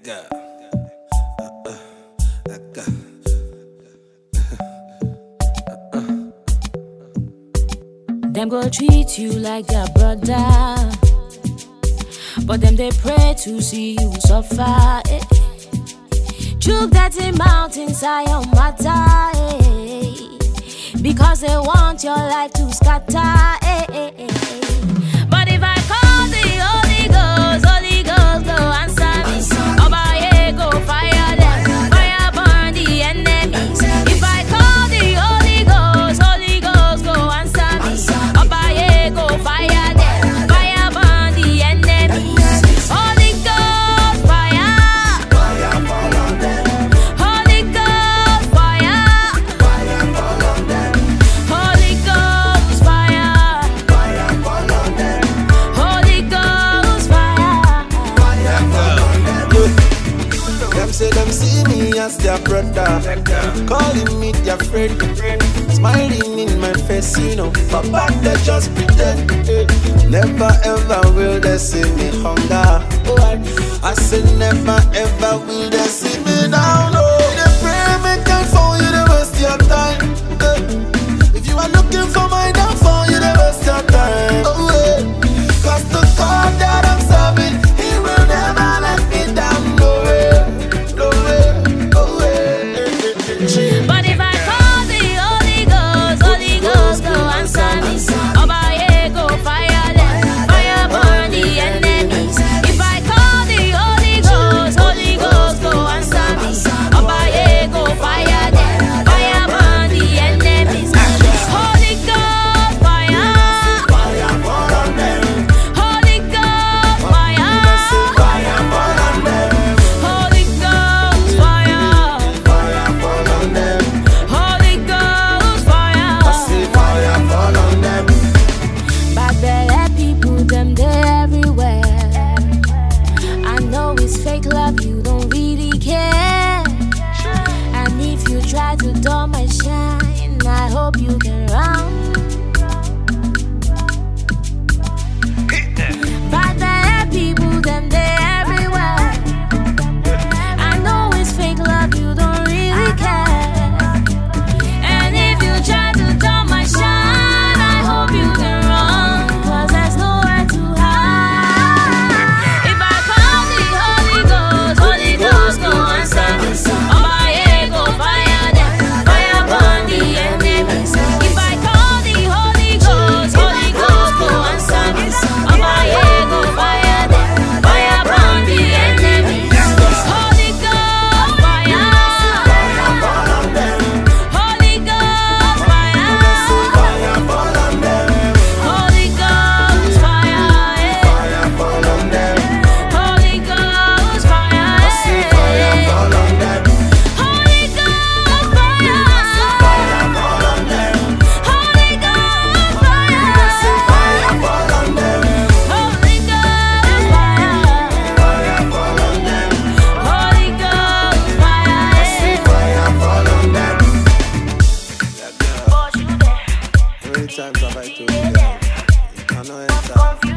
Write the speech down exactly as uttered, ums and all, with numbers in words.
girl. Uh, uh, that girl. uh, uh. Them go treat you like their brother, but them they pray to see you suffer. Eh. Choke that in mountains Zion matter, eh. Because they want your life to scatter. Eh, eh, eh, eh. But if I call the Holy Ghost, Holy Ghost go answer me. Obaye go fire them, fire burn the enemies. If I call the Holy Ghost, Holy Ghost go answer me. Obaye go fire them, fire burn the enemies. Holy Ghost fire, Fire fall on them. Holy Ghost fire, Fire fall on them. Holy Ghost fire, Fire fall on them. Holy Ghost fire. Fire fall on them. Them say them see me as their brother, calling me their friend, smiling in my face, you know. But back they just pretend. eh. Never ever will they see me hunger. Oh, I, I say never ever will they see me down. Oh, they pray me can fall, you they waste your time. eh. If you are looking for my downfall, you they waste your time. Oh, eh. Cause the God that I'm serving, He will never let me down. No way, no way, no way. But if I call the Holy Ghost, Holy Ghost go answer me. Obaye go fire them, fire burn the enemies. If I call the Holy Ghost, Holy Ghost go answer me. Obaye go fire them, fire burn the enemies. Holy Ghost fire, Fire fall on them. Holy Ghost fire, Fire fall on them. Holy Ghost fire, Fire fall on them. Holy Ghost fire. Fire fall on them. Bad belly people, them they everywhere. I know it's fake love, you don't really care. And if you try to dull my shine, I hope you can run. Bad belly people, them they everywhere. I know it's fake love, you don't really care. And if you try to dull my shine, I hope you can run, cause there's nowhere to hide. If I call the Holy Ghost, Holy Ghost go answer me. Obaye go fire them, fire burn the enemies. If I call the Holy Ghost, Holy Ghost go answer me. Obaye go fire them, fire burn the enemies. Holy Ghost fire, Fire fall on them. Holy Ghost fire, Fire fall on them. Holy Ghost fire, Fire fall on them. Holy Ghost fire, Fire fall on them. Holy Ghost fire, Fire fall on them. Holy Ghost fire, Fire fall on them. Holy Ghost fire, Fire fall on them. Holy Ghost fire. Fire fall on them. How many times have I told you that you cannot enter?